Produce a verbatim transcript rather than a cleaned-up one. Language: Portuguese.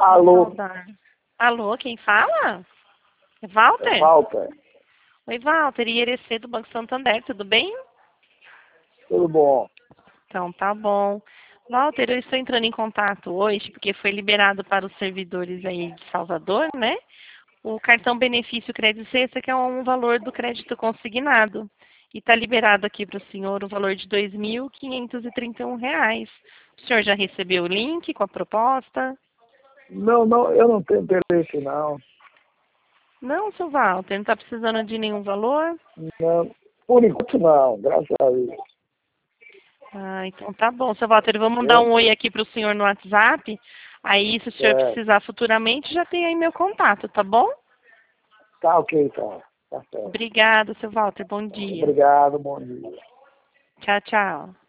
Alô? Saudade. Alô, quem fala? É É Walter? Walter. Oi, Walter, I R C do Banco Santander, tudo bem? Tudo bom? Então, tá bom. Walter, eu estou entrando em contato hoje porque foi liberado para os servidores aí de Salvador, né? O cartão benefício crédito sexta, que é um valor do crédito consignado. E está liberado aqui para o senhor o valor de dois mil quinhentos e trinta e um reais. O senhor já recebeu o link com a proposta? Não, não, eu não tenho interesse, não. Não, seu Walter, não está precisando de nenhum valor? Não, por enquanto não, graças a Deus. Ah, então tá bom, seu Walter. Eu vou mandar É, um oi aqui para o senhor no WhatsApp. Aí, se o senhor é, precisar futuramente, já tem aí meu contato, tá bom? tá ok, então. Tá certo. Obrigada, seu Walter. Bom dia. Obrigado, bom dia. Tchau, tchau.